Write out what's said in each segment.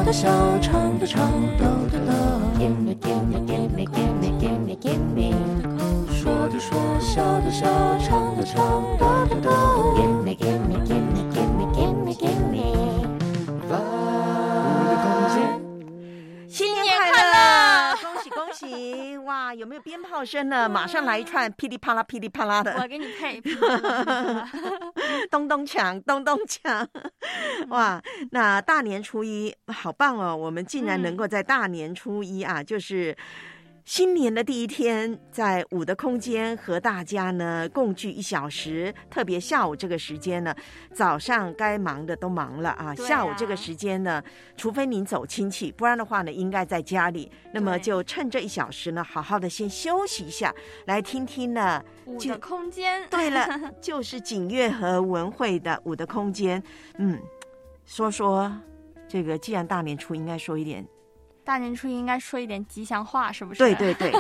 的笑，唱的唱，逗的逗。Give me, give me, give me, give me, give me, give me。说的说，笑的笑，唱的唱，逗的逗。Give me, give me, give me, give me, give me, give me。我的空间。 新年快乐！恭喜恭喜！哇，有没有鞭炮声呢？马上来一串噼里啪啦噼里啪啦的。 我给你配。 咚咚锵，咚咚锵！哇，那大年初一好棒哦！我们竟然能够在大年初一啊，就是新年的第一天，在五的空间和大家呢共聚1小时，特别下午这个时间呢，早上该忙的都忙了啊。下午这个时间呢，除非您走亲戚，不然的话呢，应该在家里。那么就趁这1小时呢，好好的先休息一下，来听听呢五的空间。 对了，就是景月和文慧的五的空间。说说这个，既然大年初应该说一点。 大年初一应该说一点吉祥话，是不是？ 对对对。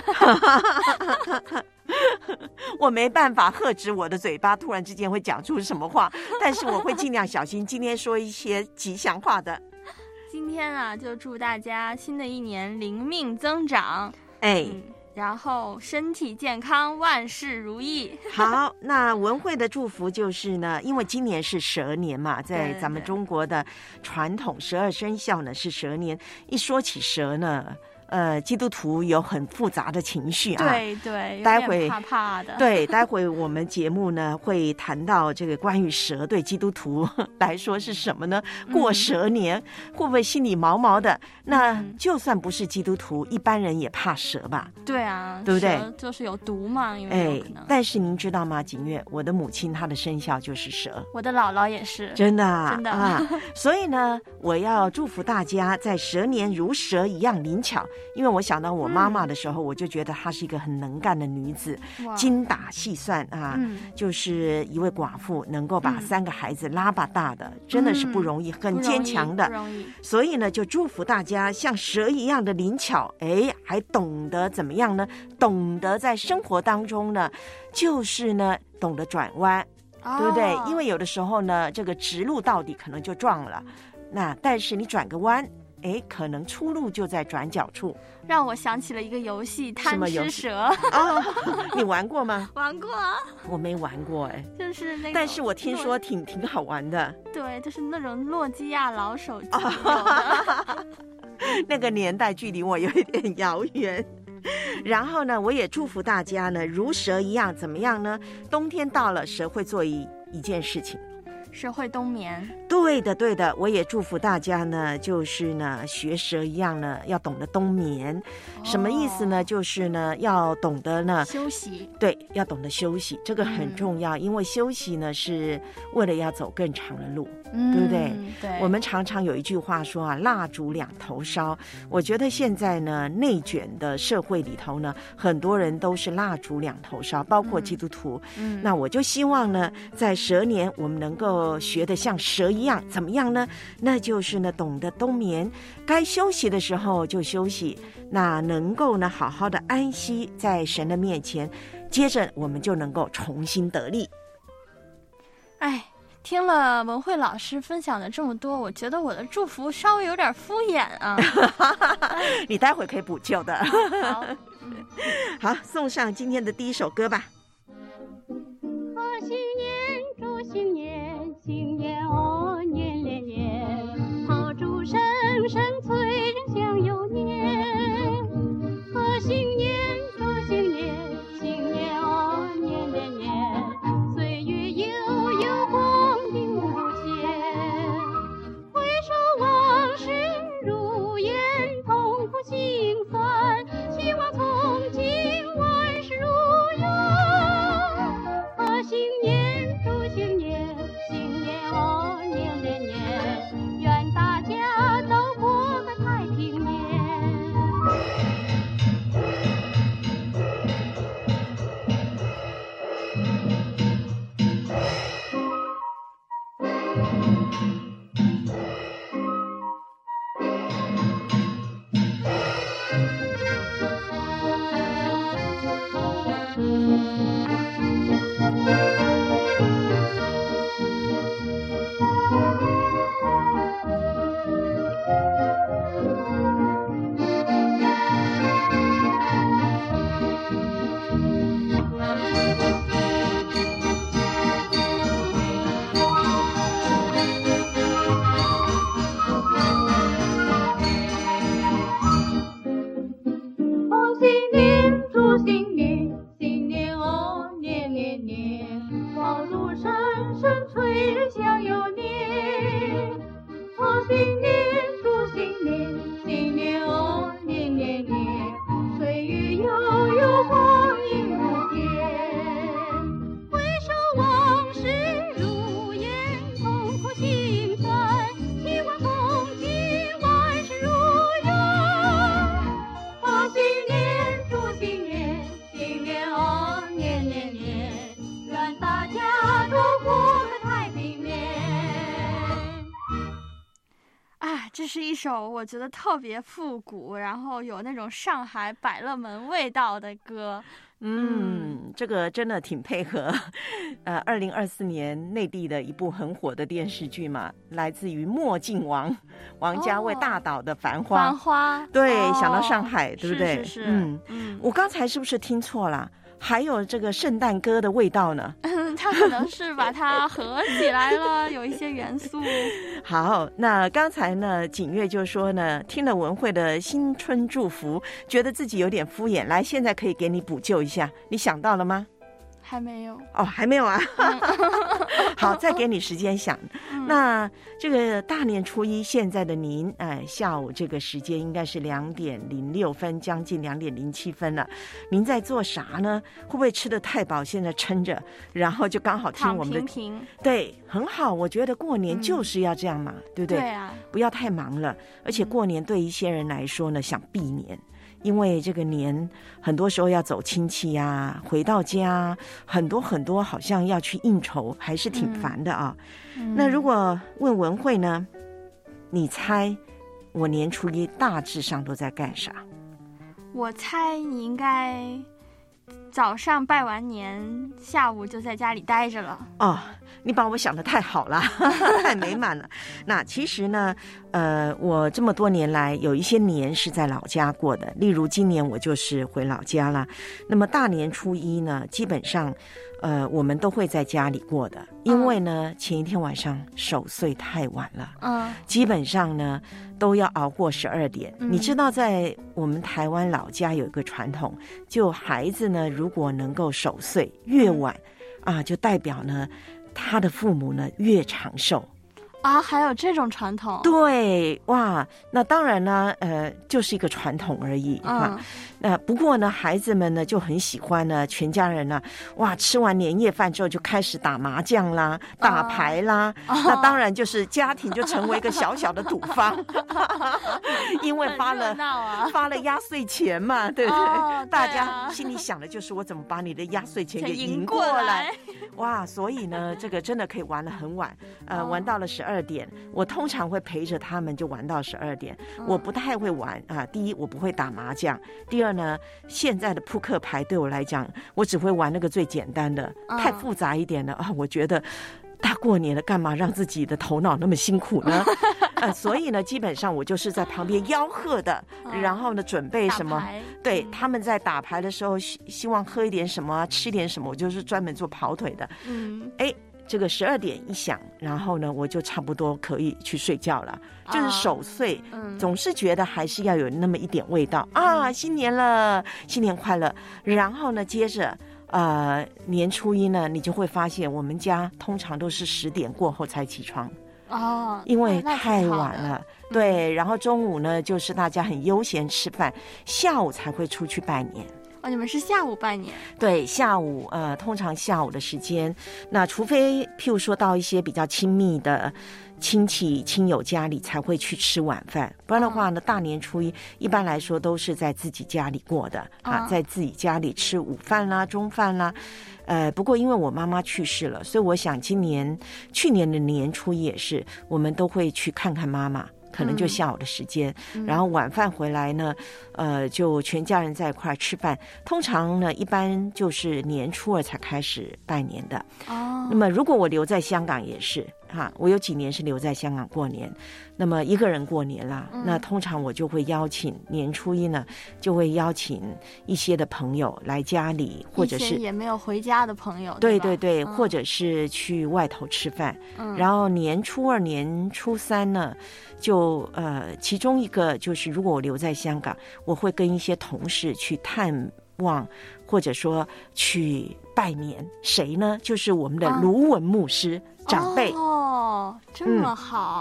我没办法喝止我的嘴巴，突然之间会讲出什么话，但是我会尽量小心，今天说一些吉祥话的。 今天啊，就祝大家新的一年灵命增长，然后身体健康，万事如意。 好，那文慧的祝福就是呢，因为今年是蛇年嘛，在咱们中国的传统12生肖呢是蛇年，一说起蛇呢，基督徒有很复杂的情绪啊。 对对， 待会怕怕的。 对，待会我们节目呢会谈到这个关于蛇对基督徒来说是什么呢？过蛇年会不会心里毛毛的？那就算不是基督徒，一般人也怕蛇吧？ 对啊， 对不对？ 蛇就是有毒嘛，因为有可能。 但是您知道吗，景月，我的母亲她的生肖就是蛇， 我的姥姥也是， 真的啊， 真的啊。所以呢，我要祝福大家在蛇年如蛇一样灵巧。因为我想到我妈妈的时候，我就觉得她是一个很能干的女子，精打细算啊，就是一位寡妇能够把3个孩子拉拔大的，真的是不容易，很坚强的。 不容易。 所以呢，就祝福大家像蛇一样的灵巧，还懂得怎么样呢？懂得在生活当中呢，就是呢，懂得转弯，对不对？因为有的时候呢，这个直路到底可能就撞了，那但是你转个弯，可能出路就在转角处。 让我想起了一个游戏，贪吃蛇。 你玩过吗？ 玩过啊。 我没玩过就是那个， 但是我听说挺好玩的。 对，就是那种诺基亚老手机。 那个年代距离我有一点遥远。然后呢，我也祝福大家呢，如蛇一样，怎么样呢？冬天到了，蛇会做一件事情。 蛇会冬眠。 对的对的，我也祝福大家呢，就是呢学蛇一样呢，要懂得冬眠。什么意思呢？就是呢要懂得呢休息。 对，要懂得休息，这个很重要，因为休息呢是为了要走更长的路，对不对？ 对。 我们常常有一句话说啊，蜡烛两头烧。我觉得现在呢内卷的社会里头呢，很多人都是蜡烛两头烧，包括基督徒。那我就希望呢，在蛇年我们能够学得像蛇一样，怎么样呢？那就是呢懂得冬眠，该休息的时候就休息，那能够呢好好的安息在神的面前，接着我们就能够重新得力。 听了文慧老师分享的这么多，我觉得我的祝福稍微有点敷衍啊。 你待会可以补救的。 好， 好，送上今天的第一首歌吧。 贺新年，祝新年，新年哦，年连年，好祝生生催人享有年。贺新年，祝新年，新年哦，年连年，岁月悠悠光阴无限。回首往事如烟，痛苦心酸，希望从今万事如愿。贺新年，祝新年，新年哦，年连年，愿大家都过个太平年。 新年，祝新年，新年哦，年年年，岁月悠悠，光阴如电。回首往事如烟，痛苦心酸，希望从今万事如愿。贺新年，祝新年，新年哦，年年年，愿大家都过得太平年。 这是一首我觉得特别复古，然后有那种上海百乐门味道的歌。 这个真的挺配合2024年内地的一部很火的电视剧嘛，来自于墨镜王家卫大导的《繁花》。 繁花， 对，想到上海，对不对？ 是。 我刚才是不是听错了？还有这个圣诞歌的味道呢？ 他可能是把它合起来了，有一些元素。 好，那刚才呢，景月就说呢，听了文慧的新春祝福，觉得自己有点敷衍。来，现在可以给你补救一下，你想到了吗？ 还没有哦，还没有啊。好，再给你时间想。那这个大年初一，现在的您，下午这个时间应该是2点06分，将近2点07分了。您在做啥呢？会不会吃得太饱，现在撑着，然后就刚好听我们的？ 躺平平。 对，很好。我觉得过年就是要这样嘛，对不对？ 对啊， 不要太忙了。而且过年对一些人来说呢，想避年。因为这个年很多时候要走亲戚呀，回到家很多好像要去应酬，还是挺烦的啊。那如果问文慧呢，你猜我年初一大致上都在干啥？ 我猜你应该早上拜完年，下午就在家里待着了。 哦，你把我想得太好了，太美满了。那其实呢，我这么多年来有一些年是在老家过的，例如今年我就是回老家了。那么大年初一呢，基本上我们都会在家里过的，因为呢前一天晚上守岁太晚了，基本上呢都要熬过12点。你知道在我们台湾老家有一个传统，就孩子呢如果能够守岁越晚就代表呢他的父母呢越长寿啊，还有这种传统？ 对，哇，那当然呢，就是一个传统而已那不过呢，孩子们呢就很喜欢呢，全家人呢，哇，吃完年夜饭之后就开始打麻将啦、打牌啦，那当然就是家庭就成为一个小小的赌坊，因为发了压岁钱嘛，对不对？大家心里想的就是我怎么把你的压岁钱给赢过来，哇，所以呢，这个真的可以玩得很晚，玩到了12点。我通常会陪着他们就玩到12点。我不太会玩第一我不会打麻将，第二呢现在的扑克牌对我来讲我只会玩那个最简单的，太复杂一点的我觉得大过年的干嘛让自己的头脑那么辛苦呢？所以呢基本上我就是在旁边吆喝的，然后呢准备什么，对，他们在打牌的时候希望喝一点什么吃点什么，我就是专门做跑腿的。这个12点一响，然后呢我就差不多可以去睡觉了，就是守岁总是觉得还是要有那么一点味道新年了，新年快乐。然后呢接着年初一呢你就会发现我们家通常都是10点过后才起床因为太晚了对，然后中午呢就是大家很悠闲吃饭，下午才会出去拜年。 你们是下午拜年？ 对，下午通常下午的时间，那除非譬如说到一些比较亲密的亲戚亲友家里才会去吃晚饭，不然的话呢大年初一一般来说都是在自己家里过的在自己家里吃午饭啦中饭啦。不过因为我妈妈去世了，所以我想去年的年初一也是我们都会去看看妈妈，可能就下午的时间然后晚饭回来呢就全家人在一块吃饭，通常呢一般就是年初2才开始拜年的那么如果我留在香港也是我有几年是留在香港过年，那么一个人过年啦那通常我就会邀请年初一呢就会邀请一些的朋友来家里，或者是也没有回家的朋友， 对对对或者是去外头吃饭然后年初2年初3呢就其中一个就是如果我留在香港，我会跟一些同事去探望或者说去拜年，谁呢？就是我们的卢文牧师长辈这么好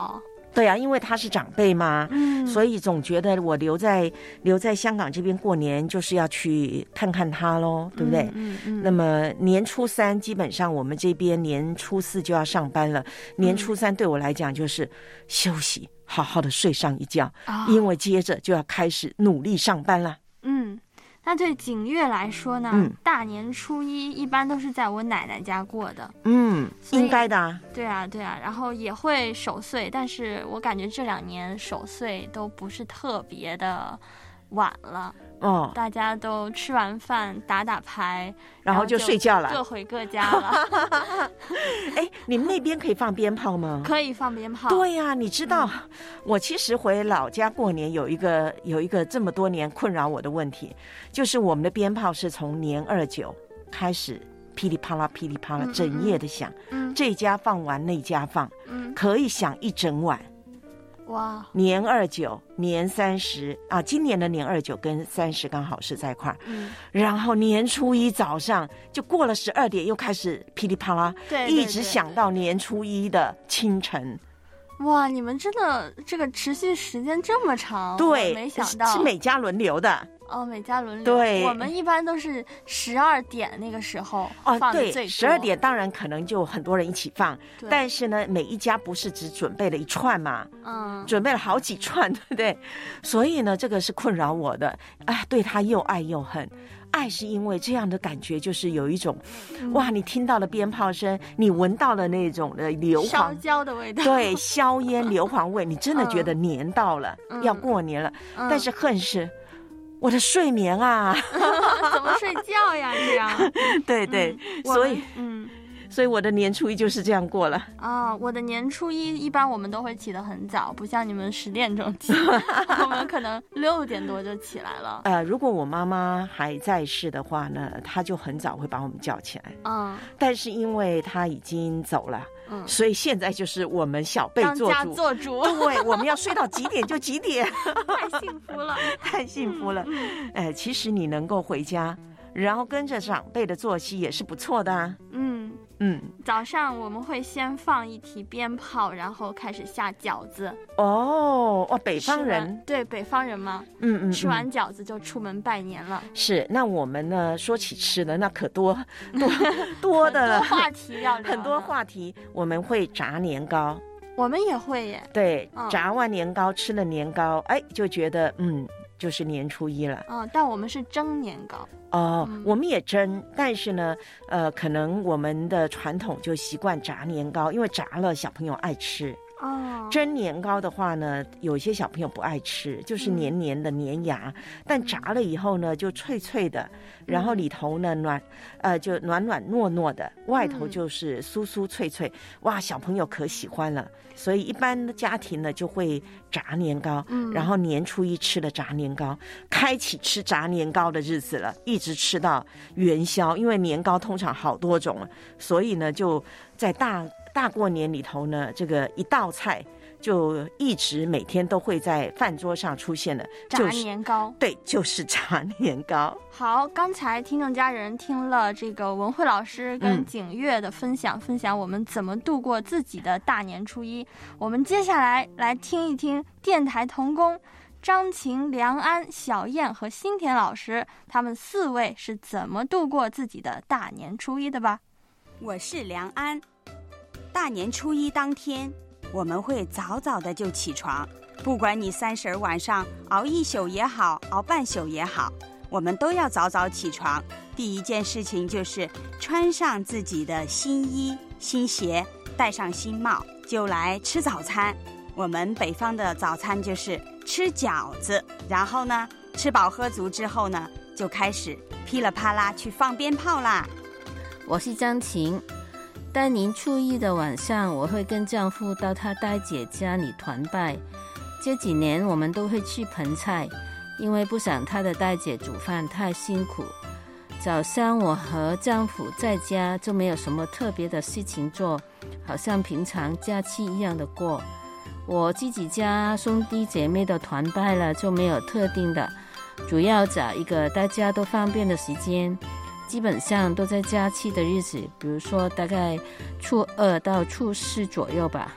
对啊，因为他是长辈嘛，所以总觉得我留在香港这边过年，就是要去看看他咯，对不对？那么年初3基本上我们这边年初4就要上班了，年初3对我来讲就是休息，好好的睡上一觉，因为接着就要开始努力上班了。 那对景月来说呢，大年初一一般都是在我奶奶家过的。 应该的啊。 对啊，然后也会守岁，但是我感觉这2年守岁都不是特别的晚了。大家都吃完饭打牌， 然后就睡觉了， 各回各家了。 你们那边可以放鞭炮吗？ 可以放鞭炮。 对呀，你知道，我其实回老家过年有一个这么多年困扰我的问题，就是我们的鞭炮是从年29开始噼里啪啦噼里啪啦整夜的响，这家放完那家放，可以响一整晚。 哇！ 年29、年30啊，今年的年29跟30刚好是在一块儿。然后年初一早上就过了12点，又开始噼里啪啦，一直响到年初一的清晨。 哇，你们真的这个持续时间这么长？ 对， 没想到是每家轮流的。 每家轮流。 对， 我们一般都是12点那个时候放的最多。对 ，12点当然可能就很多人一起放，但是呢，每一家不是只准备了一串嘛，准备了好几串，对不对？所以呢，这个是困扰我的，对他又爱又恨。爱是因为这样的感觉，就是有一种，哇，你听到了鞭炮声，你闻到了那种的硫磺烧焦的味道， 对，硝烟硫磺味，你真的觉得年到了，要过年了。但是恨是我的睡眠啊， 怎么睡觉呀？这样， 对，所以我的年初一就是这样过了。 我的年初一一般我们都会起得很早，不像你们10点钟起，我们可能6点多就起来了。 如果我妈妈还在世的话呢，她就很早会把我们叫起来。但是因为她已经走了，所以现在就是我们小辈做主， 当家做主。 对，我们要睡到几点就几点， 太幸福了， 太幸福了。其实你能够回家，然后跟着长辈的作息也是不错的啊。 早上我们会先放一提鞭炮，然后开始下饺子。 北方人， 对，北方人嘛，吃完饺子就出门拜年了。 是，那我们呢，说起吃的那可多的了， 很多话题要聊， 很多话题。我们会炸年糕， 我们也会耶。 对，炸完年糕，吃了年糕，就觉得就是年初一了。 但我们是蒸年糕。 我们也蒸，但是呢，可能我们的传统就习惯炸年糕，因为炸了小朋友爱吃。蒸年糕的话呢，有些小朋友不爱吃，就是黏黏的粘牙，但炸了以后呢，就脆脆的，然后里头呢就暖暖糯糯的，外头就是酥酥脆脆，哇，小朋友可喜欢了。所以一般的家庭呢就会炸年糕，然后年初一吃了炸年糕，开启吃炸年糕的日子了，一直吃到元宵，因为年糕通常好多种，所以呢就在大过年里头呢，这个一道菜就一直每天都会在饭桌上出现的， 炸年糕。 对，就是炸年糕。 好，刚才听众家人听了这个文慧老师跟景月的分享我们怎么度过自己的大年初一。我们接下来听一听电台童工张晴、梁安、小燕和新田老师他们4位是怎么度过自己的大年初一的吧。 我是梁安。大年初一当天，我们会早早的就起床，不管你30晚上熬1宿也好，熬半宿也好，我们都要早早起床。第一件事情就是穿上自己的新衣新鞋，戴上新帽，就来吃早餐。我们北方的早餐就是吃饺子，然后呢吃饱喝足之后呢，就开始噼里啪啦去放鞭炮啦。 我是张晴。大年初一的晚上，我会跟丈夫到他大姐家里团拜。这几年我们都会去盆菜，因为不想他的大姐煮饭太辛苦。早上我和丈夫在家就没有什么特别的事情做，好像平常假期一样的过。我自己家兄弟姐妹的团拜了，就没有特定的，主要找一个大家都方便的时间。基本上都在假期的日子，比如说大概初2到初4左右吧。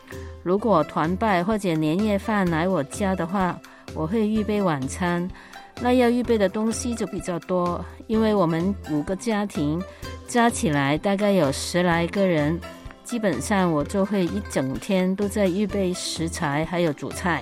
如果团拜或者年夜饭来我家的话，我会预备晚餐，那要预备的东西就比较多，因为我们5个家庭加起来大概有10来个人，基本上我就会一整天都在预备食材还有煮菜。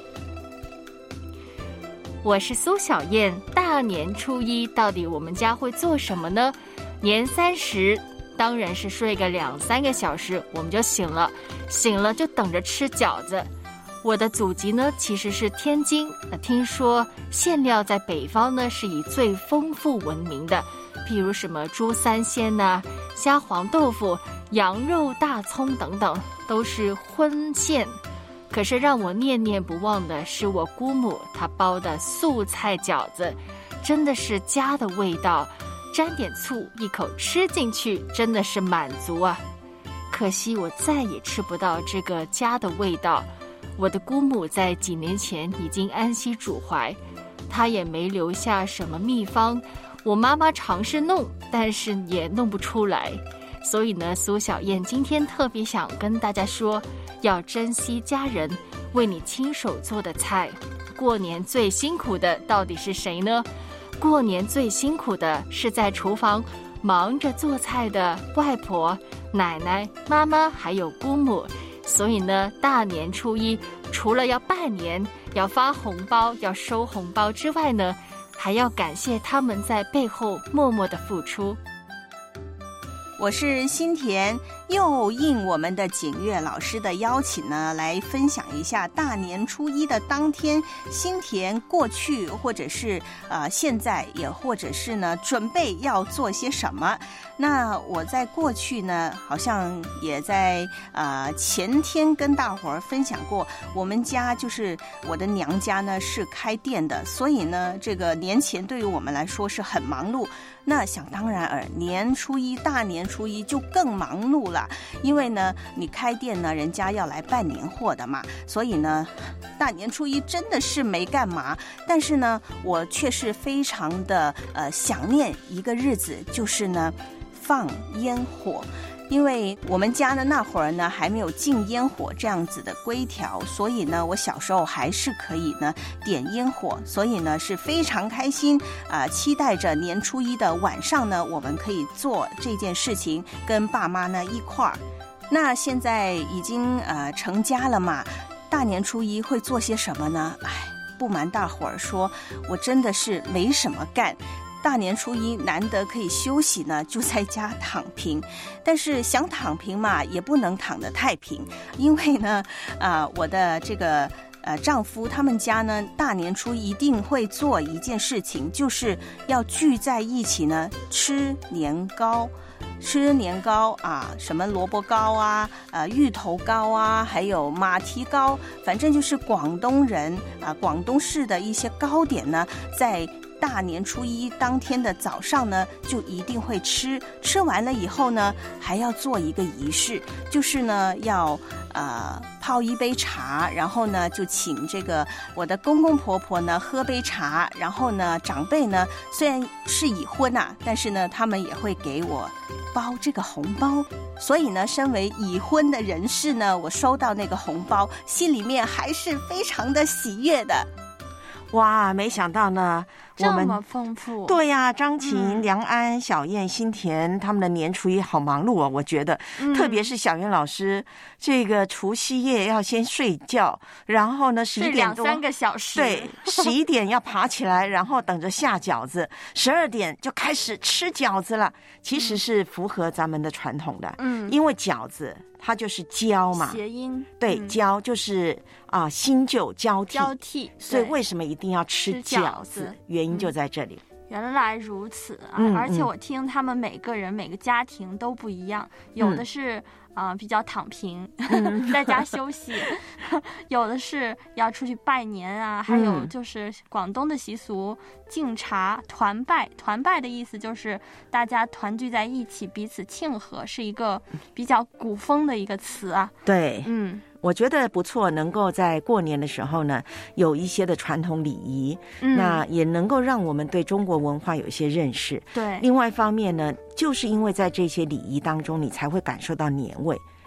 我是苏小燕，大年初一到底我们家会做什么呢？年30当然是睡个2-3个小时我们就醒了，醒了就等着吃饺子。我的祖籍呢其实是天津，听说馅料在北方呢是以最丰富闻名的，譬如什么猪三鲜啊、虾黄豆腐、羊肉大葱等等，都是荤馅。可是让我念念不忘的是我姑母她包的素菜饺子，真的是家的味道，沾点醋一口吃进去真的是满足啊。可惜我再也吃不到这个家的味道。我的姑母在几年前已经安息主怀，她也没留下什么秘方，我妈妈尝试弄，但是也弄不出来。所以呢，苏小燕今天特别想跟大家说，要珍惜家人为你亲手做的菜。过年最辛苦的到底是谁呢？过年最辛苦的是在厨房忙着做菜的外婆、奶奶、妈妈还有姑母。所以呢，大年初一除了要拜年、要发红包、要收红包之外呢，还要感谢他们在背后默默的付出。 我是新田，又应我们的景岳老师的邀请呢，来分享一下大年初一的当天，新田过去或者是现在，也或者是呢准备要做些什么。那我在过去呢，好像也在前天跟大伙儿分享过，我们家就是我的娘家呢是开店的，所以呢这个年前对于我们来说是很忙碌。那想当然尔，年初一大年初一就更忙碌了，因为呢你开店呢，人家要来办年货的嘛，所以呢大年初一真的是没干嘛。但是呢我却是非常的想念一个日子，就是呢放烟火。因为我们家的那会儿呢还没有禁烟火这样子的规条，所以呢我小时候还是可以呢点烟火，所以呢是非常开心期待着年初一的晚上呢我们可以做这件事情，跟爸妈呢一块儿。那现在已经成家了嘛，大年初一会做些什么呢？不瞒大伙儿说，我真的是没什么干。大年初一难得可以休息呢，就在家躺平。但是想躺平嘛，也不能躺得太平，因为呢，我的这个丈夫他们家呢，大年初一一定会做一件事情，就是要聚在一起呢吃年糕。吃年糕什么萝卜糕芋头糕还有马蹄糕，反正就是广东人广东式的一些糕点呢，在大年初一当天的早上呢，就一定会吃。吃完了以后呢，还要做一个仪式，就是呢要泡一杯茶，然后呢就请这个我的公公婆婆呢喝杯茶，然后呢长辈呢虽然是已婚但是呢他们也会给我包这个红包。所以呢身为已婚的人士呢，我收到那个红包，心里面还是非常的喜悦的。 哇，没想到呢这么丰富。 对呀，张琴、梁安、小燕、新田他们的年初一好忙碌我觉得特别是小燕老师，这个除夕夜要先睡觉，然后呢11点多 2-3个小时， 对，11点要爬起来，然后等着下饺子，12点就开始吃饺子了。其实是符合咱们的传统的，因为饺子它就是交嘛， 谐音， 对，交就是新旧交替， 所以为什么一定要吃饺子？原因就在这里。 原来如此而且我听他们每个人每个家庭都不一样，有的是比较躺平在家休息，有的是要出去拜年还有就是广东的习俗敬茶团拜。团拜的意思就是大家团聚在一起彼此庆贺，是一个比较古风的一个词对，我觉得不错，能够在过年的时候呢有一些的传统礼仪，那也能够让我们对中国文化有一些认识。 对， 另外一方面呢，就是因为在这些礼仪当中你才会感受到年味。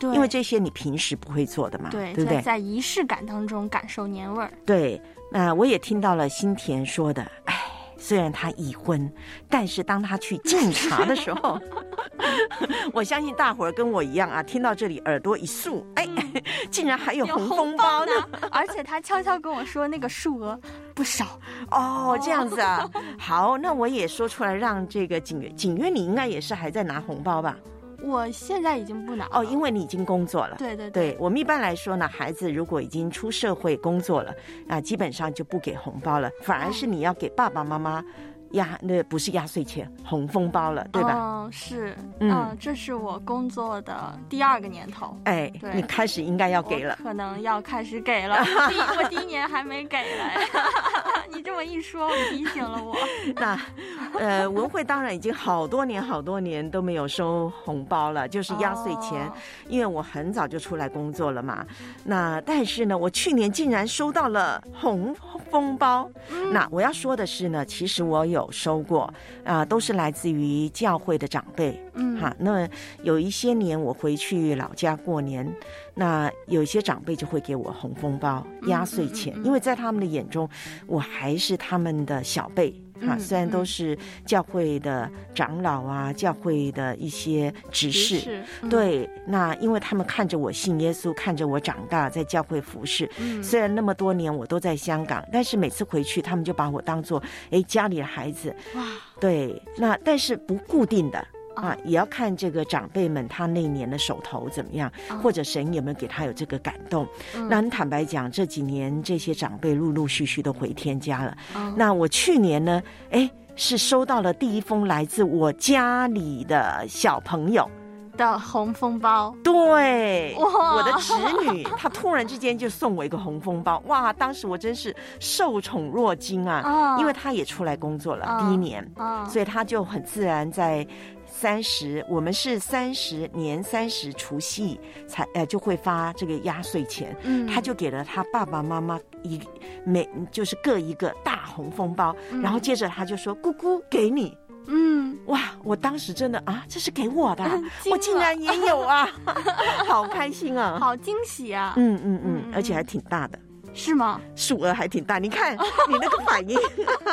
对， 因为这些你平时不会做的嘛， 对， 对不对？ 在仪式感当中感受年味儿。 对，那我也听到了新田说的，哎，虽然他已婚，但是当他去敬茶的时候，我相信大伙儿跟我一样啊，听到这里耳朵一竖，哎，竟然还有红封包呢！ 而且他悄悄跟我说，那个数额不少哦，这样子啊。好，那我也说出来，让这个景月你应该也是还在拿红包吧？ 我现在已经不拿了哦，因为你已经工作了。 对对对，我们一般来说呢，孩子如果已经出社会工作了啊，基本上就不给红包了，反而是你要给爸爸妈妈那不是压岁钱，红封包了，对吧？ 是， 嗯， 这是我工作的第2个年头。 哎，你开始应该要给了， 可能要开始给了。我第1年还没给嘞。你这么一说，我提醒了我。 那文慧当然已经好多年都没有收红包了，就是压岁钱，因为我很早就出来工作了嘛。那但是呢，我去年竟然收到了红封包。那我要说的是呢，其实我有收过都是来自于教会的长辈。那有一些年我回去老家过年，那有一些长辈就会给我红封包、压岁钱，因为在他们的眼中，我还是他们的小辈。虽然都是教会的长老啊，教会的一些执事，对，那因为他们看着我信耶稣，看着我长大在教会服侍，虽然那么多年我都在香港，但是每次回去他们就把我当作家里的孩子。哇，对，那但是不固定的。也要看这个长辈们他那年的手头怎么样，或者神有没有给他有这个感动。那很坦白讲，这几年这些长辈陆陆续续都回天家了。那我去年呢，是收到了第一封来自我家里的小朋友的红封包。 对，我的侄女她突然之间就送我一个红封包，哇，当时我真是受宠若惊啊。因为她也出来工作了第1年，所以她就很自然在我们是年30除夕才就会发这个压岁钱。他就给了他爸爸妈妈就是各一个大红封包，然后接着他就说姑姑给你。哇，我当时真的这是给我的，我竟然也有啊。好开心啊， 好惊喜啊。 而且还挺大的。 是吗？ 数额还挺大，你看你那个反应。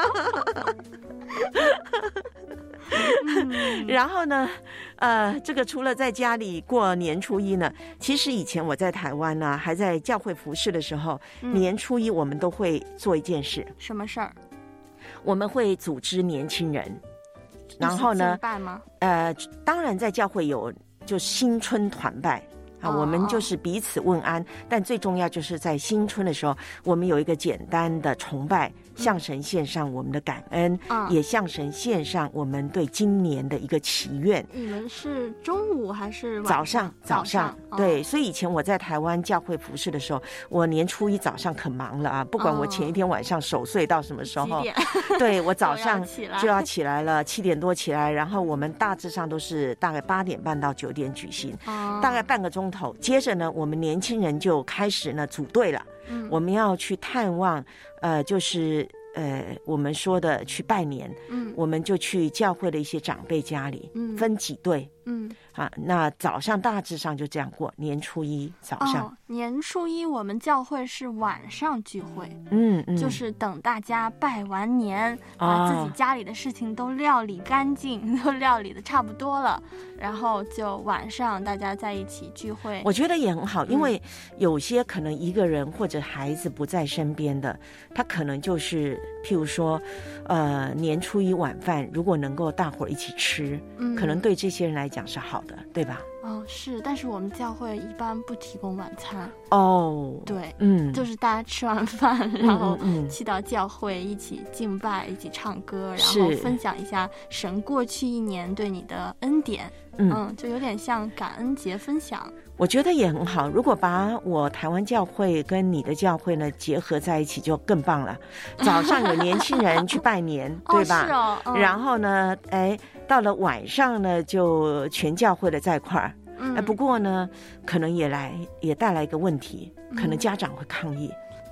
然后呢，这个除了在家里过年初一呢，其实以前我在台湾呢，还在教会服侍的时候，年初一我们都会做一件事。 什么事儿？ 我们会组织年轻人，然后呢， 敬拜吗？ 当然在教会有就新春团拜。我们就是彼此问安，但最重要就是在新春的时候，我们有一个简单的崇拜，向神献上我们的感恩，也向神献上我们对今年的一个祈愿。 你们是中午还是早上？早上，对。所以以前我在台湾教会服侍的时候，我年初一早上可忙了不管我前一天晚上守岁到什么时候，对，我早上就要起来了，7点多起来，然后我们大致上都是大概8点半到9点举行，大概半个钟头。接着呢，我们年轻人就开始呢组队了。我们要去探望，就是我们说的去拜年。我们就去教会的一些长辈家里，分几队。那早上大致上就这样过，年初一早上。 年初一我们教会是晚上聚会，就是等大家拜完年，把自己家里的事情都料理干净，都料理的差不多了，然后就晚上大家在一起聚会。 我觉得也很好，因为有些可能一个人或者孩子不在身边的，他可能就是譬如说年初一晚饭如果能够大伙儿一起吃，可能对这些人来讲是好的，对吧？ 是，但是我们教会一般不提供晚餐。对，就是大家吃完饭，然后去到教会一起敬拜，一起唱歌，然后分享一下神过去1年对你的恩典。就有点像感恩节分享。 我觉得也很好，如果把我台湾教会跟你的教会呢结合在一起就更棒了。早上有年轻人去拜年，对吧？然后呢，到了晚上呢就全教会的在一块儿。不过呢，可能也带来一个问题，可能家长会抗议。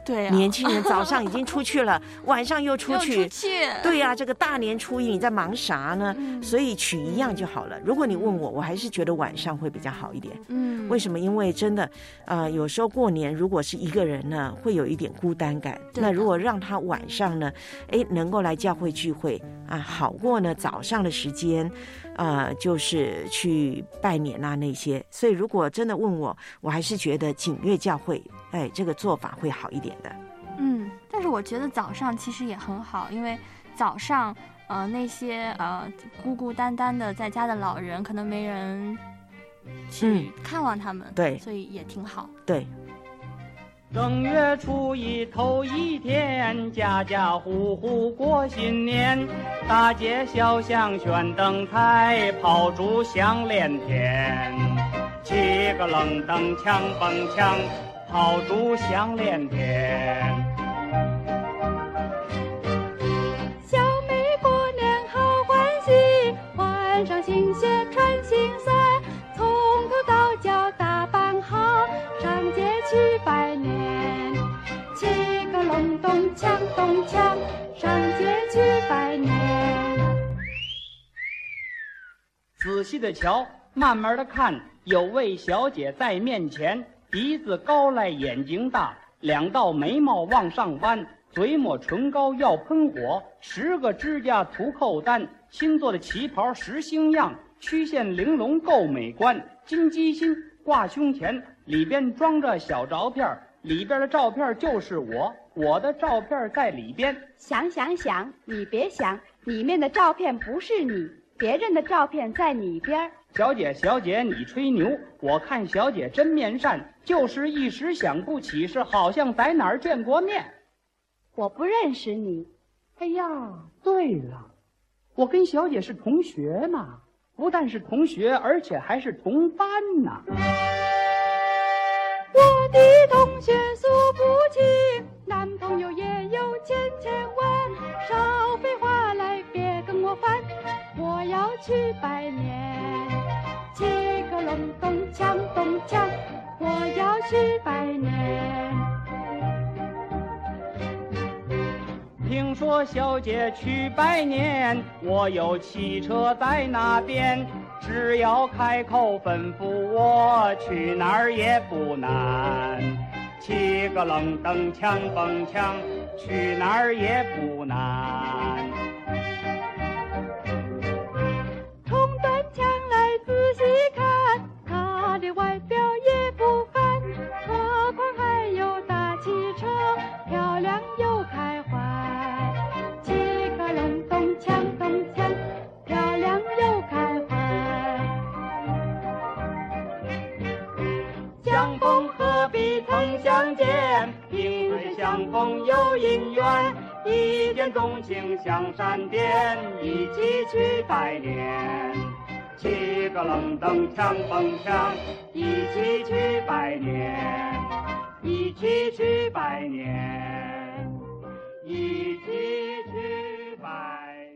对啊， 年轻人早上已经出去了，晚上又出去。 又出去， 对呀，这个大年初一你在忙啥呢？所以取一样就好了。如果你问我，我还是觉得晚上会比较好一点。为什么？因为真的，有时候过年如果是一个人呢，会有一点孤单感。那如果让他晚上呢，能够来教会聚会啊，好过呢早上的时间，就是去拜年啊那些。所以如果真的问我，我还是觉得景岳教会，这个做法会好一点的。 但是我觉得早上其实也很好，因为早上那些孤孤单单的在家的老人，可能没人去看望他们， 对， 所以也挺好。 对。 正月初一头一天，家家户户过新年，大街小巷悬灯台，炮竹响连天，七个冷灯枪蹦枪，炮竹响连天。 小妹过年好欢喜，换上新鞋穿新衫，从头到脚打扮好，上街去拜年。七个隆咚锵咚锵，上街去拜年。 仔细的瞧，慢慢的看，有位小姐在面前，鼻子高来眼睛大，两道眉毛往上弯，嘴抹唇膏要喷火，10个指甲涂扣单，新做的旗袍10星样，曲线玲珑够美观，金鸡心挂胸前，里边装着小照片，里边的照片就是我的照片在里边。 想，你别想，里面的照片不是你，别人的照片在你边。 小姐，你吹牛，我看小姐真面善，就是一时想不起，是好像在哪儿见过面。 我不认识你。 哎呀，对了，我跟小姐是同学嘛，不但是同学，而且还是同班呢。 我的同学数不清，男朋友也有千万，少废话来别跟我烦，我要去拜年。七个隆咚锵咚锵，我要去拜年。 听说小姐去拜年，我有汽车在那边，只要开口吩咐我，去哪儿也不难。七个冷灯枪蹦枪，去哪儿也不难。 冲端枪来仔细看，他的外表也不凡，何况还有大汽车，漂亮又开怀。七个隆咚锵咚锵，漂亮又开怀。相逢何必曾相见，萍水相逢有姻缘，一见钟情像闪电，一起去拜年。七个冷灯枪蹦枪，一起去拜年，一起去拜年，一起去拜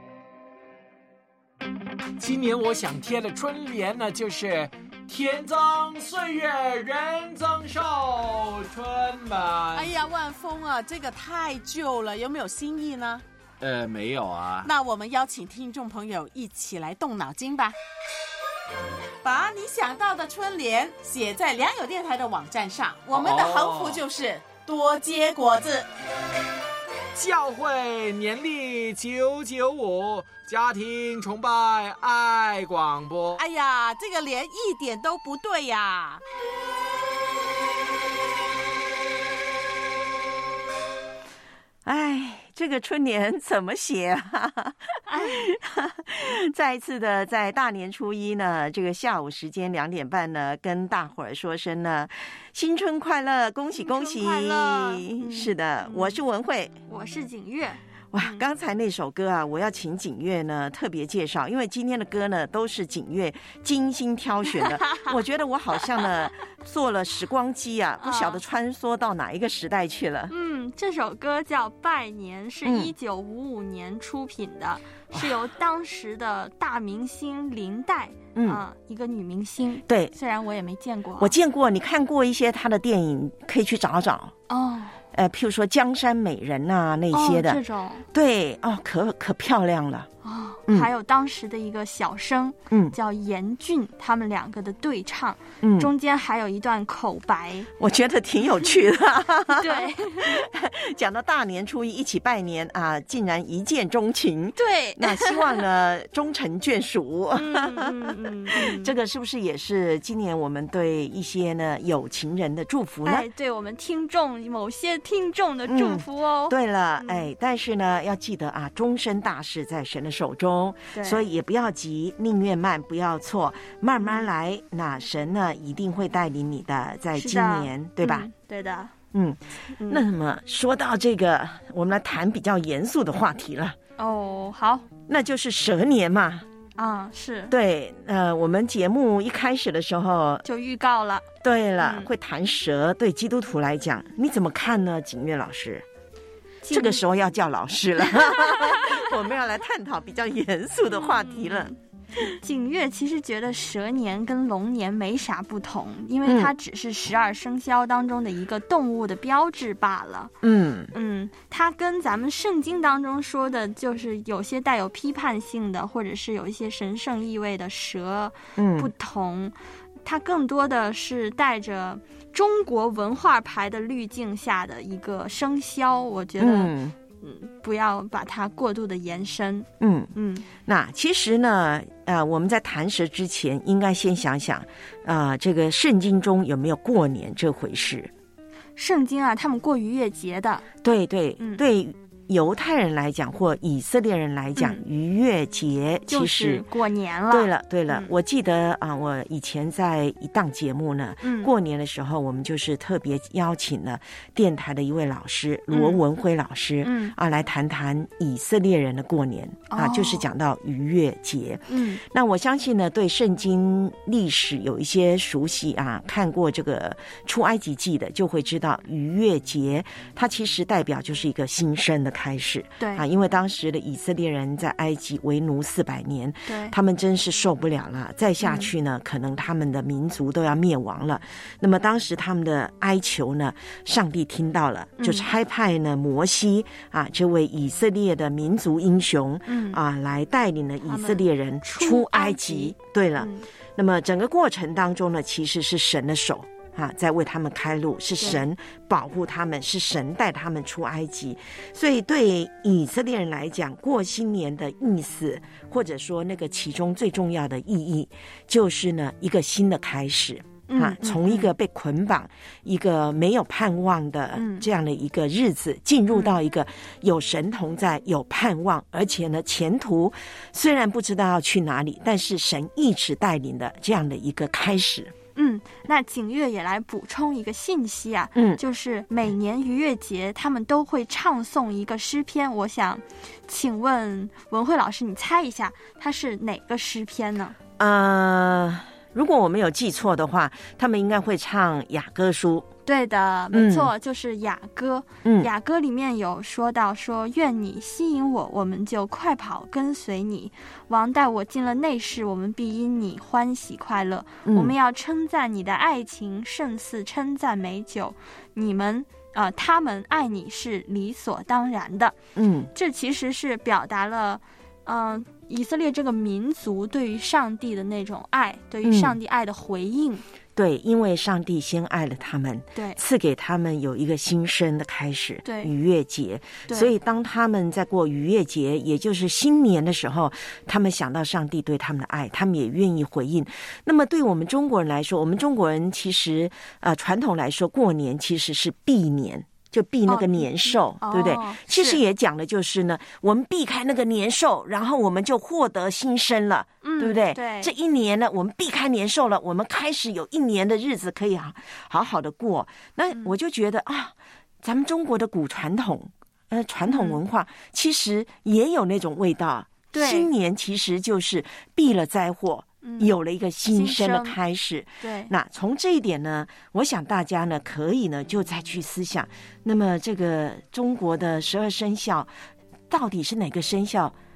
年。 今年我想贴的春联呢，就是天增岁月人增寿，春满。 哎呀，万峰啊，这个太旧了，有没有新意呢？ 没有啊。 那我们邀请听众朋友一起来动脑筋吧，把你想到的春联写在良友电台的网站上。我们的横幅就是多结果子。 教会年历995，家庭崇拜爱广播。 哎呀，这个联一点都不对呀！ 哎，这个春联怎么写啊？再一次的在大年初一呢，这个下午时间2点半呢，跟大伙儿说声呢，新春快乐，恭喜恭喜！ 快乐是的，我是文慧， 我是景岳。 哇，刚才那首歌啊，我要请景岳呢特别介绍，因为今天的歌呢都是景岳精心挑选的。我觉得我好像呢做了时光机啊，不晓得穿梭到哪一个时代去了。 这首歌叫《拜年》，是1955年出品的，是由当时的大明星林黛，一个女明星。对，虽然我也没见过， 我见过，你看过一些她的电影，可以去找找。 譬如说江山美人啊那些的， 这种对哦，可漂亮了。 还有当时的一个小生，叫严俊，他们两个的对唱，中间还有一段口白， 我觉得挺有趣的。 对， 讲到大年初一一起拜年啊，竟然一见钟情。 对， 那希望呢终成眷属。这个是不是也是今年我们对一些呢有情人的祝福呢？ 哎，对我们某些听众的祝福哦。 对了，但是呢要记得啊，终身大事在神的手中，所以也不要急，宁愿慢不要错，慢慢来。那神呢一定会带领你的，在今年，对吧？ 对的。 那么说到这个，我们来谈比较严肃的话题了。 哦，好， 那就是蛇年嘛。 是对，我们节目一开始的时候就预告了。 对了，会谈蛇，对基督徒来讲，你怎么看呢，景岳老师？这个时候要叫老师了，我们要来探讨比较严肃的话题了。 景岳其实觉得蛇年跟龙年没啥不同，因为它只是12生肖当中的一个动物的标志罢了。它跟咱们圣经当中说的，就是有些带有批判性的，或者是有一些神圣意味的蛇不同。它更多的是带着中国文化牌的滤镜下的一个生肖，我觉得不要把它过度的延伸。那其实呢我们在谈蛇之前应该先想想这个圣经中有没有过年这回事。圣经啊，他们过逾越节的。对对，对犹太人来讲或以色列人来讲，逾越节其实就是过年了。对了，我记得我以前在一档节目呢，过年的时候我们就是特别邀请了电台的一位老师罗文辉老师来谈谈以色列人的过年就是讲到逾越节。那我相信呢，对圣经历史有一些熟悉看过这个出埃及记的，就会知道逾越节它其实代表就是一个新生的开始。对因为当时的以色列人在埃及为奴400年，对，他们真是受不了了，再下去呢可能他们的民族都要灭亡了。那么当时他们的哀求呢，上帝听到了，就差派呢摩西这位以色列的民族英雄来带领了以色列人出埃及。对了，那么整个过程当中呢，其实是神的手在为他们开路，是神保护他们，是神带他们出埃及。所以对以色列人来讲，过新年的意思，或者说那个其中最重要的意义，就是呢一个新的开始。从一个被捆绑、一个没有盼望的这样的一个日子，进入到一个有神同在、有盼望，而且呢前途虽然不知道要去哪里，但是神一直带领的这样的一个开始。那景岳也来补充一个信息就是每年逾越节他们都会唱诵一个诗篇。我想请问文慧老师，你猜一下它是哪个诗篇呢？如果我没有记错的话，他们应该会唱雅歌书。对的，没错，就是雅歌。雅歌里面有说到说，愿你吸引我，我们就快跑跟随你。王带我进了内室，我们必因你欢喜快乐。我们要称赞你的爱情，胜似称赞美酒。他们爱你是理所当然的。这其实是表达了以色列这个民族对于上帝的那种爱，对于上帝爱的回应。对，因为上帝先爱了他们，对，赐给他们有一个新生的开始，对，逾越节。所以当他们在过逾越节，也就是新年的时候，他们想到上帝对他们的爱，他们也愿意回应。那么对我们中国人来说，我们中国人其实传统来说，过年其实是避年。就避那个年兽，对不对？其实也讲的就是呢，我们避开那个年兽，然后我们就获得新生了，对不对？对，这一年呢，我们避开年兽了，我们开始有一年的日子可以好好的过。那我就觉得咱们中国的古传统，传统文化其实也有那种味道。新年其实就是避了灾祸。有了一个新生的开始。对，那从这一点呢，我想大家呢可以呢就再去思想，那么这个中国的12生肖到底是哪个生肖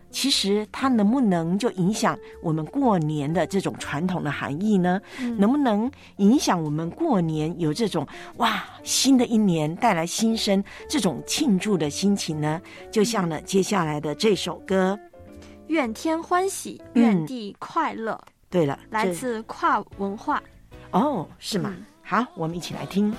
其实它能不能就影响我们过年的这种传统的含义呢？能不能影响我们过年有这种哇新的一年带来新生这种庆祝的心情呢？就像呢接下来的这首歌， 愿天欢喜，愿地快乐。 对了， 来自跨文化。 哦，是吗？好，我们一起来听。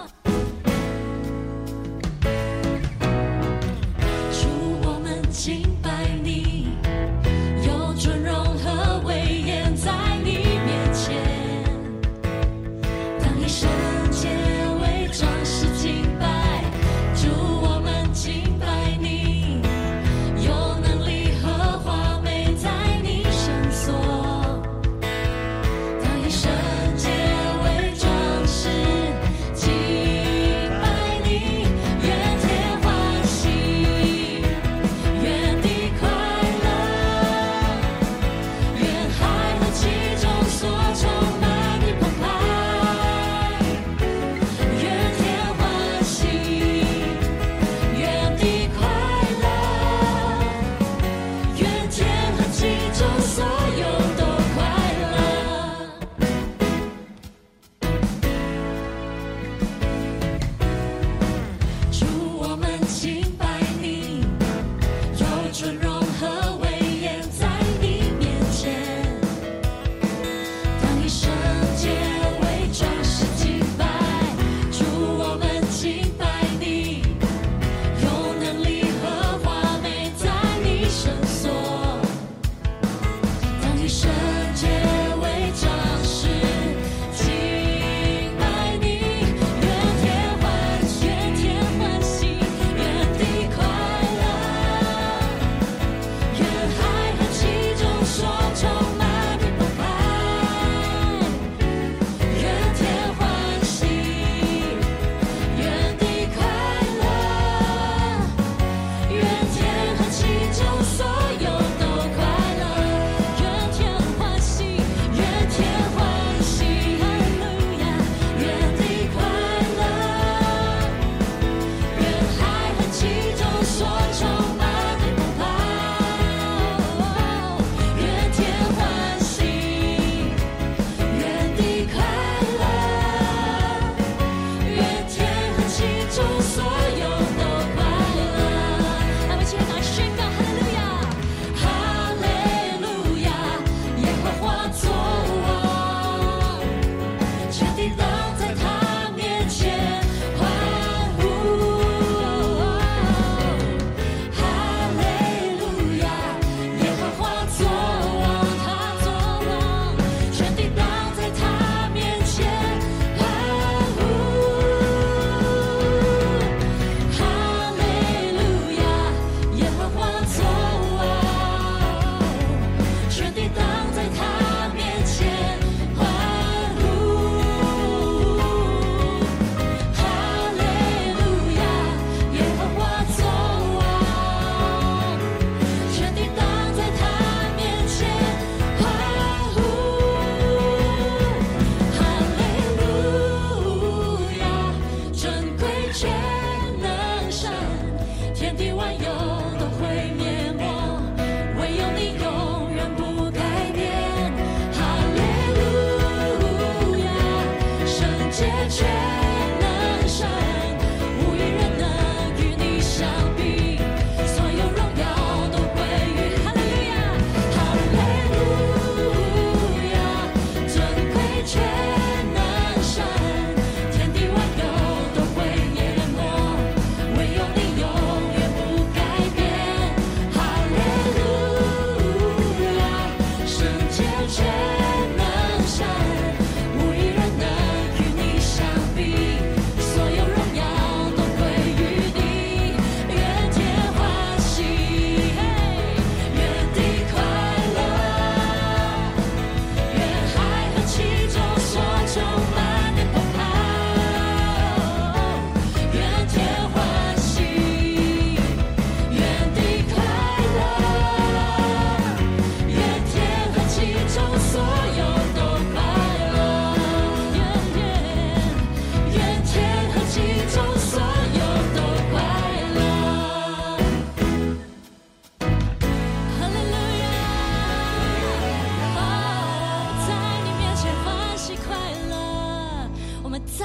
主，我们敬拜你，有尊荣和威严在你面前，当以圣洁为装饰敬拜。主，我们敬拜你，有能力和华美在你圣所，当以圣洁为装饰敬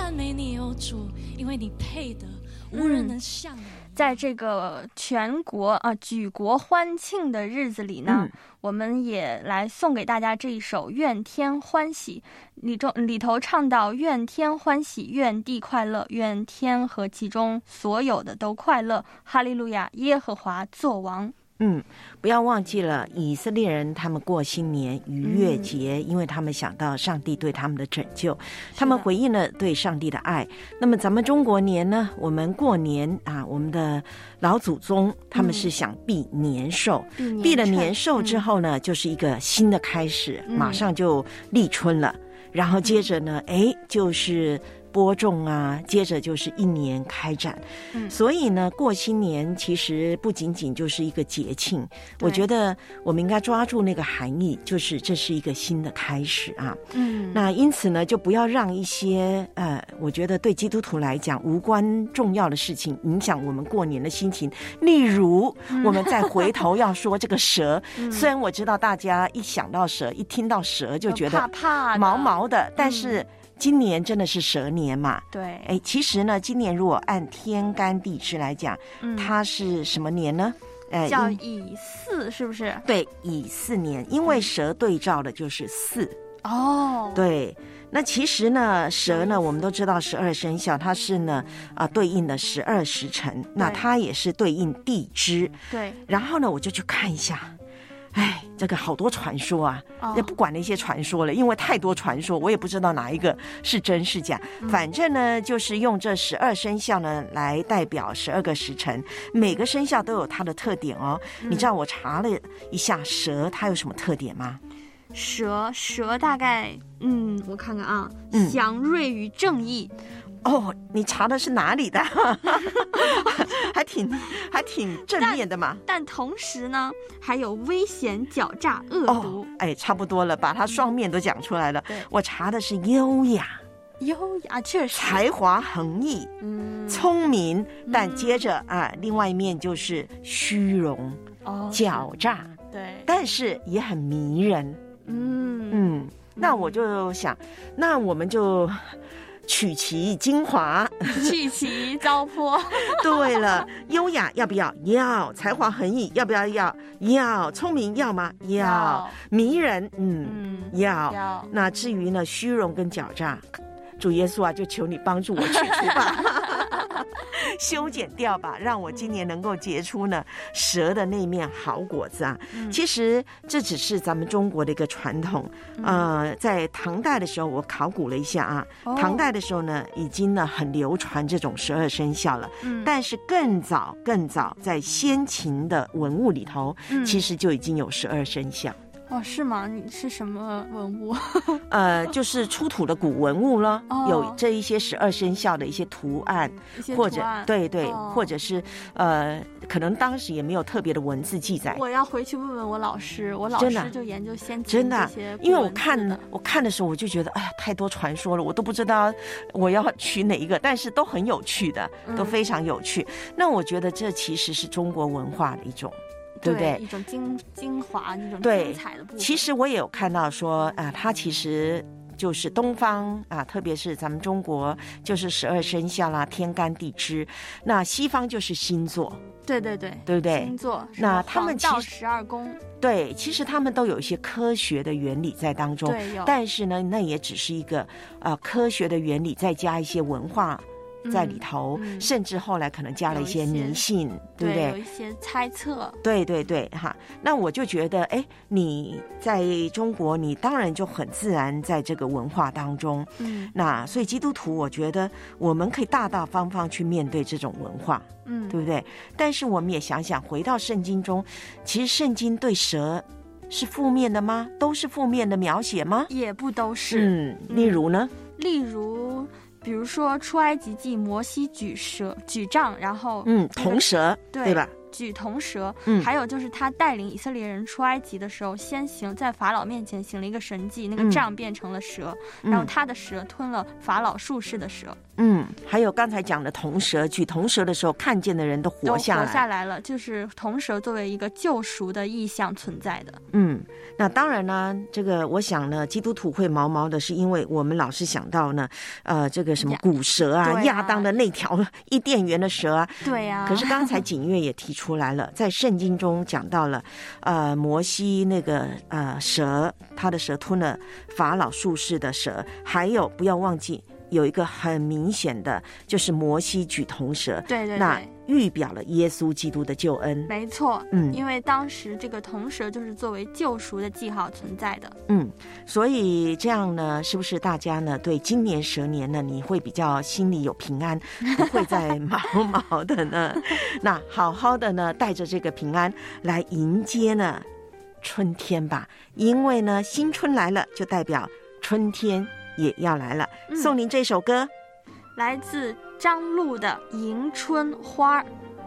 赞美你，有主，因为你配得，无人能像你。 在这个全国举国欢庆的日子里呢，我们也来送给大家这一首《愿天欢喜》，里头唱到愿天欢喜，愿地快乐，愿天和其中所有的都快乐，哈利路亚，耶和华作王。 不要忘记了以色列人他们过新年逾越节，因为他们想到上帝对他们的拯救，他们回应了对上帝的爱。那么咱们中国年呢，我们过年啊，我们的老祖宗他们是想避年兽，避了年兽之后呢，就是一个新的开始，马上就立春了，然后接着呢，就是播种啊，接着就是一年开展。所以呢，过新年其实不仅仅就是一个节庆，我觉得我们应该抓住那个含义，就是这是一个新的开始啊。那因此呢，就不要让一些我觉得对基督徒来讲无关重要的事情影响我们过年的心情。例如，我们再回头要说这个蛇，虽然我知道大家一想到蛇，一听到蛇就觉得怕毛毛的，但是今年真的是蛇年嘛？ 对， 其实呢，今年如果按天干地支来讲，它是什么年呢？ 叫乙巳，是不是？ 对，乙巳年，因为蛇对照的就是巳。对。那其实呢，蛇呢，我们都知道12生肖，它是呢对应的12时辰，那它也是对应地支。 对。 然后呢，我就去看一下。这个好多传说啊，也不管那些传说了，因为太多传说，我也不知道哪一个是真是假。反正呢，就是用这12生肖呢来代表12个时辰，每个生肖都有它的特点哦。你知道我查了一下蛇它有什么特点吗？ 蛇大概我看看啊，祥瑞与正义。 你查的是哪里的？还挺正面的嘛。 但同时呢，还有危险、狡诈、恶毒。 差不多了，把它双面都讲出来了。我查的是优雅， 确实， 才华横溢，聪明，但接着另外一面就是虚荣、狡诈， 对， 但是也很迷人。那我就想，那我们就取其精华， 去其糟粕。 对了，优雅要不要？要。才华横溢要不要？要。聪明要吗？要。迷人要。那至于呢，虚荣跟狡诈，主耶稣啊，就求你帮助我去除吧。修剪掉吧，让我今年能够结出呢蛇的那面好果子啊！其实这只是咱们中国的一个传统。在唐代的时候，我考古了一下啊，唐代的时候呢，已经呢很流传这种12生肖了。但是更早，在先秦的文物里头，其实就已经有12生肖。 是吗？你是什么文物？ 就是出土的古文物了，有这一些12生肖的一些图案，或者对，或者是可能当时也没有特别的文字记载。 我要回去问问我老师，我老师就研究先秦这些， 因为我看的时候我就觉得，太多传说了，我都不知道我要取哪一个，但是都很有趣的，都非常有趣。那我觉得这其实是中国文化的一种。对不对？ 一种精华，一种精彩的部分。 其实我也有看到说它其实就是东方特别是咱们中国就是12生肖啦，天干地支。那西方就是星座。 对， 对不对？ 星座。 那他们其实12宫。 对，其实他们都有一些科学的原理在当中。 对，有。 但是呢，那也只是一个科学的原理，再加一些文化在里头，甚至后来可能加了一些迷信，对不对？ 有一些猜测。 对哈。那我就觉得，你在中国，你当然就很自然在这个文化当中。那所以基督徒，我觉得我们可以大大方方去面对这种文化，对不对？但是我们也想想，回到圣经中，其实圣经对蛇是负面的吗？都是负面的描写吗？ 也不都是。 例如呢？ 比如说出埃及记，摩西举杖，然后铜蛇，对吧？ 举铜蛇。还有就是他带领以色列人出埃及的时候，先在法老面前行了一个神迹，那个杖变成了蛇，然后他的蛇吞了法老术士的蛇。 还有刚才讲的铜蛇，举铜蛇的时候，看见的人都活下来了， 就是铜蛇作为一个救赎的意象存在的。 那当然呢，这个我想呢，基督徒会毛毛的，是因为我们老是想到呢，这个什么古蛇啊，亚当的那条伊甸园的蛇啊， 对啊。 可是刚才景岳也提出来了，在圣经中讲到了，摩西那个蛇，他的蛇吞了法老术士的蛇，还有不要忘记。有一个很明显的，就是摩西举铜蛇， 对对对， 那预表了耶稣基督的救恩。 没错，因为当时这个铜蛇就是作为救赎的记号存在的。 所以这样呢，是不是大家呢对今年蛇年呢，你会比较心里有平安，不会再毛毛的呢？那好好的呢，带着这个平安来迎接呢春天吧，因为呢新春来了，就代表春天也要来了。送您这首歌， 来自张璐的《迎春花》。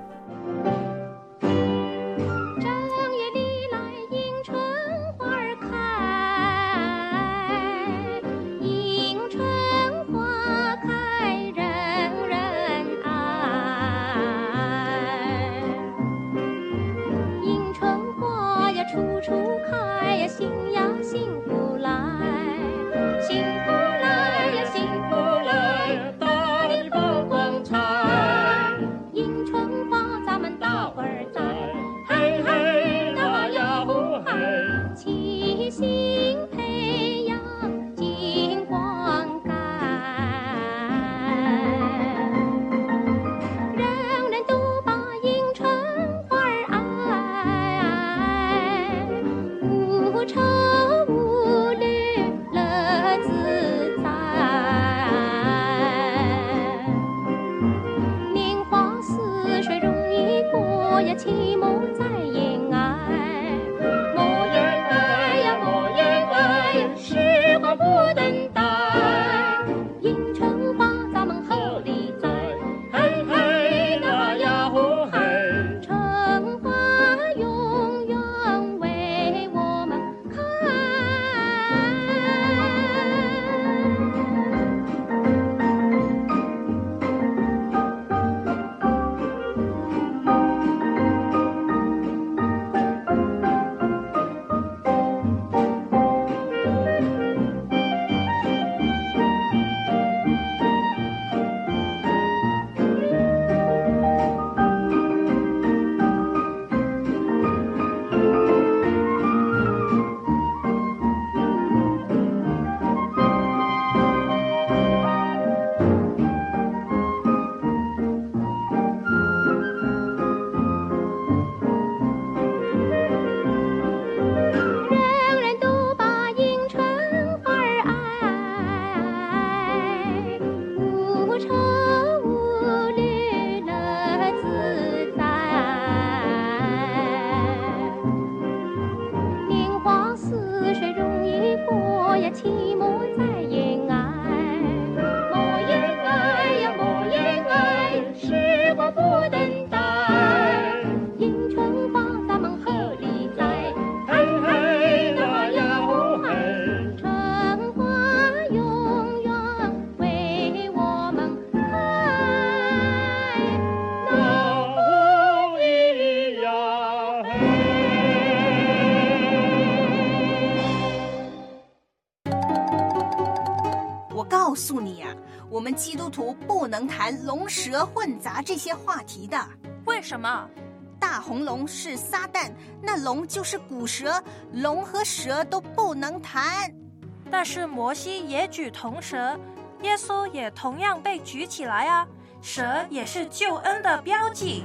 告诉你啊，我们基督徒不能谈龙蛇混杂这些话题的。 为什么？ 大红龙是撒旦，那龙就是古蛇，龙和蛇都不能谈。 但是摩西也举铜蛇，耶稣也同样被举起来啊，蛇也是救恩的标记。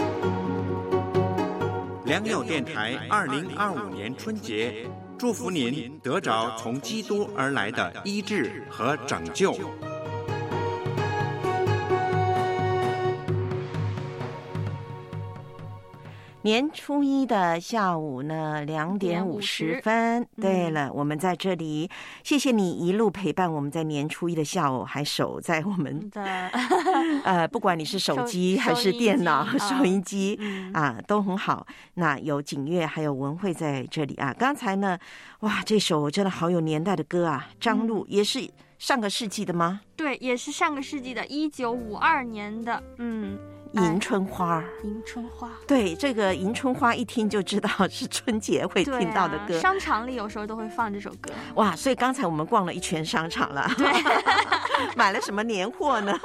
良友电台2025年春节，祝福您得着从基督而来的医治和拯救。 年初一的下午呢，2点50分。对了，我们在这里，谢谢你一路陪伴我们在年初一的下午，还守在我们的不管你是手机还是电脑、收音机啊，都很好。那有景乐还有文慧在这里啊。刚才呢，哇，这首真的好有年代的歌啊，张璐也是上个世纪的吗？ 对，也是上个世纪的1952年的。 迎春花。 迎春花， 对，这个迎春花一听就知道是春节会听到的歌。 商场里有时候都会放这首歌。 哇，所以刚才我们逛了一圈商场了， 对， 买了什么年货呢？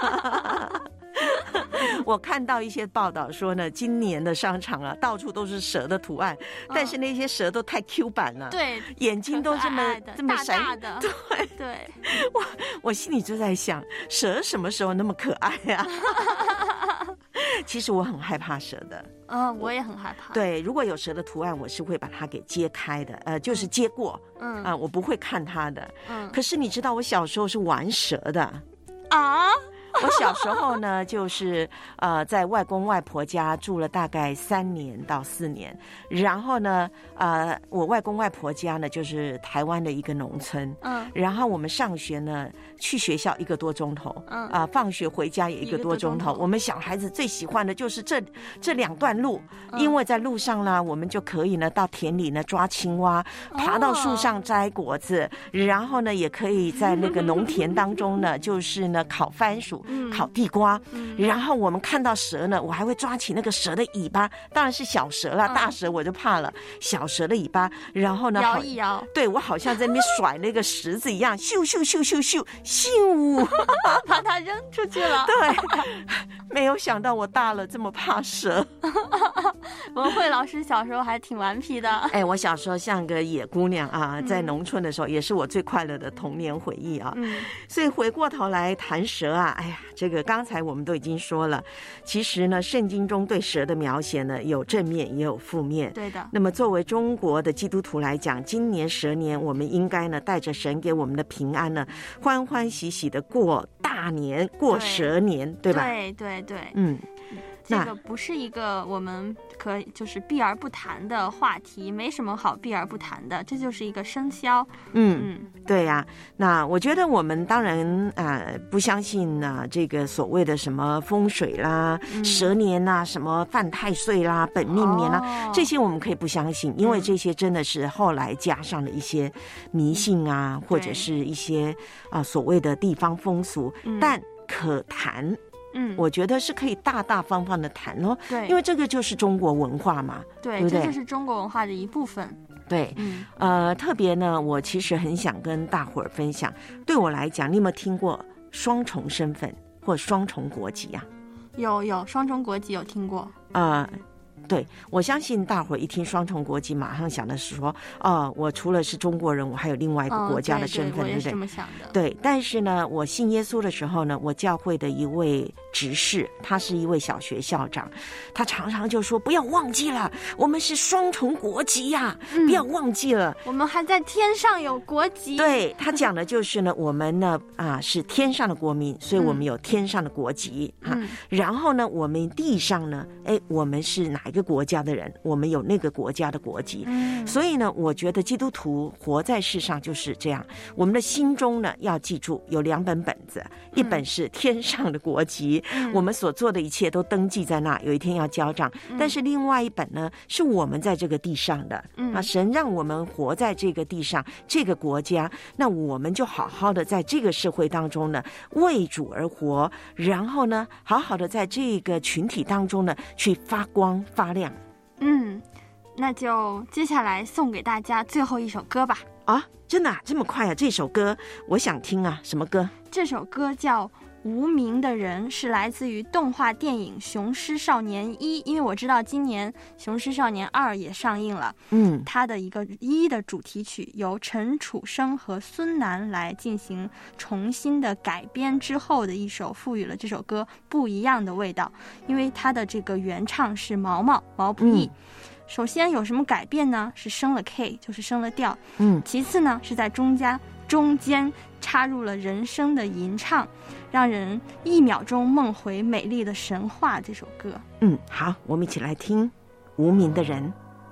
我看到一些报道说呢，今年的商场啊，到处都是蛇的图案，但是那些蛇都太 Q 版了， 对， 眼睛都这么闪大的， 对对， 我心里就在想，蛇什么时候那么可爱啊？其实我很害怕蛇的。 我也很害怕。 对，如果有蛇的图案，我是会把它给揭开的，就是揭过，我不会看它的。可是你知道，我小时候是玩蛇的啊。 我小时候呢，就是在外公外婆家住了大概3年到4年，然后呢，我外公外婆家呢就是台湾的一个农村，然后我们上学呢去学校1个多钟头，放学回家也1个多钟头。我们小孩子最喜欢的就是这2段路，因为在路上呢，我们就可以呢到田里呢抓青蛙，爬到树上摘果子，然后呢也可以在那个农田当中呢，就是呢烤番薯。烤地瓜，然后我们看到蛇呢，我还会抓起那个蛇的尾巴，当然是小蛇了，大蛇我就怕了。小蛇的尾巴，然后呢摇一摇， 对，我好像在那边甩那个石子一样，咻咻咻咻咻咻， 把它扔出去了。 对，没有想到我大了这么怕蛇。 文慧老师小时候还挺顽皮的。 哎，我小时候像个野姑娘啊，在农村的时候也是我最快乐的童年回忆啊。所以回过头来谈蛇啊，哎呀，这个刚才我们都已经说了，其实呢，圣经中对蛇的描写呢，有正面也有负面。 对的。 那么作为中国的基督徒来讲，今年蛇年，我们应该呢，带着神给我们的平安呢，欢欢喜喜的过大年，过蛇年，对吧？ 对对对。这个不是一个我们就是避而不谈的话题，没什么好避而不谈的，这就是一个生肖。对呀。那我觉得我们当然不相信这个所谓的什么风水啦、蛇年啦、什么犯太岁啦、本命年啦，这些我们可以不相信，因为这些真的是后来加上了一些迷信啊，或者是一些所谓的地方风俗，但可谈。我觉得是可以大大方方的谈哦， 对， 因为这个就是中国文化嘛，对不对？ 这就是中国文化的一部分。 对，特别呢，我其实很想跟大伙儿分享，对我来讲，你有没有听过双重身份或双重国籍呀？ 有双重国籍有听过。 对，我相信大伙儿一听双重国籍，马上想的是说，我除了是中国人，我还有另外一个国家的身份， 对不对？我也是这么想的。 对，但是呢，我信耶稣的时候呢，我教会的一位执事，他是一位小学校长，他常常就说，不要忘记了，我们是双重国籍呀，不要忘记了， 我们还在天上有国籍。 对，他讲的就是呢，我们呢是天上的国民，所以我们有天上的国籍然后呢，我们地上呢，我们是哪一个国家的人，我们有那个国家的国籍。所以呢，我觉得基督徒活在世上就是这样，我们的心中呢要记住有2本本子，一本是天上的国籍，我们所做的一切都登记在那，有一天要交账。但是另外一本呢，是我们在这个地上的神让我们活在这个地上，这个国家，那我们就好好的在这个社会当中呢为主而活，然后呢好好的在这个群体当中呢去发光发亮。 那就接下来送给大家最后一首歌吧。 真的这么快啊？这首歌我想听啊，什么歌？ 这首歌叫无名的人，是来自于动画电影《雄狮少年1》，因为我知道今年《雄狮少年2》也上映了。它的一个1的主题曲由陈楚生和孙楠来进行重新的改编之后的一首，赋予了这首歌不一样的味道。因为它的这个原唱是毛不易。首先有什么改变呢？是升了 K， 就是升了调。其次呢，是在中间插入了人声的吟唱，让人1秒钟梦回美丽的神话。这首歌， 好，我们一起来听《无名的人》。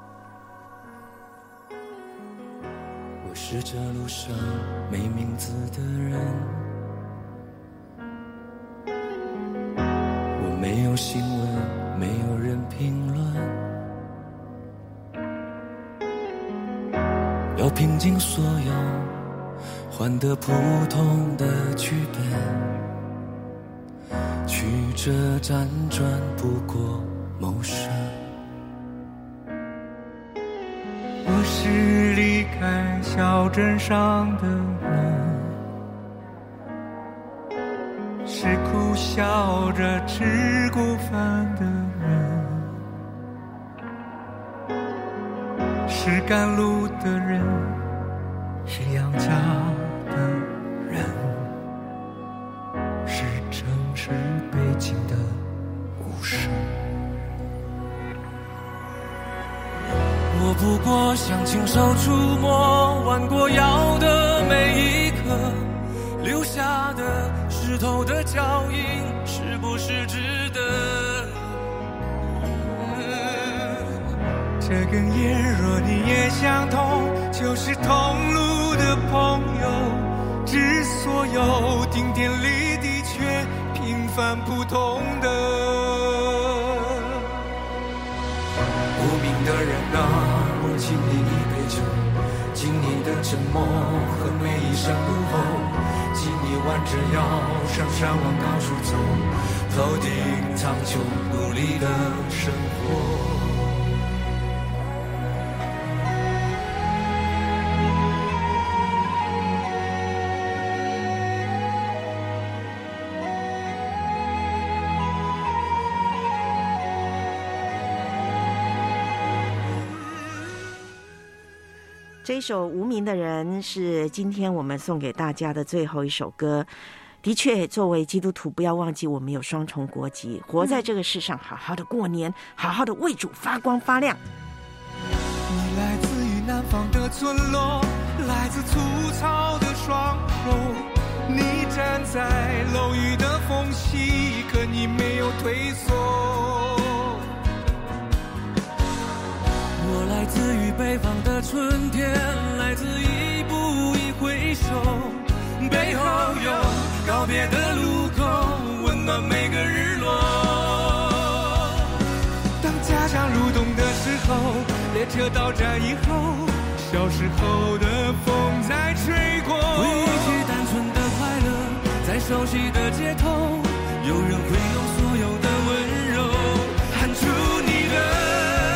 我是这路上没名字的人，我没有新闻，没有人评论，要拼尽所有换得普通的剧本，却曲折辗转不过谋生。 我是离开小镇上的人，是苦笑着吃过饭的人，是赶路的人，是养家的人，是城市背景的无声。 我不过想亲手触摸弯过腰的每一刻，留下的石头的脚印是不是值得？ 这根烟若你也相同，就是同路的朋友，知所有顶天立地却平凡普通的无名的人啊，我敬你一杯酒，敬你的沉默和每一声怒吼，敬你弯着腰上山往高处走，头顶苍穹努力的生活。 这一首《无名的人》是今天我们送给大家的最后一首歌。的确，作为基督徒，不要忘记我们有双重国籍，活在这个世上，好好的过年，好好的为主发光发亮。 你来自于南方的村落，来自粗糙的双手，你站在楼宇的缝隙，可你没有退缩。 我来自于北方的春天，来自一步一回首，背后有告别的路口，温暖每个日落。 当家乡蠕动的时候，列车到站以后，小时候的风在吹过， 回忆起单纯的快乐，在熟悉的街头，有人会用所有的温柔喊出你的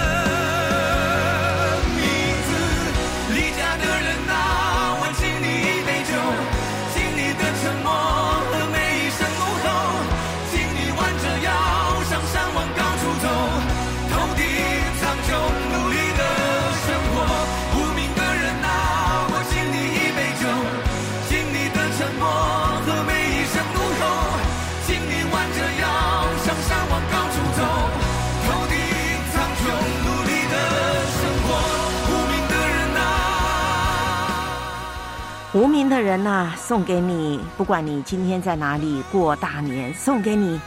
无名的人啊，送给你，不管你今天在哪里过大年，送给你。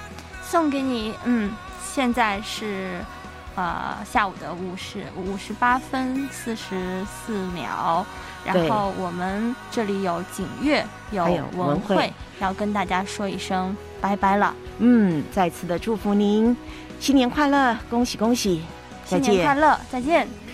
现在是下午的58分44秒，然后我们这里有景乐，有文慧，要跟大家说一声拜拜了。 再次的祝福您新年快乐，恭喜恭喜，再见， 新年快乐，再见。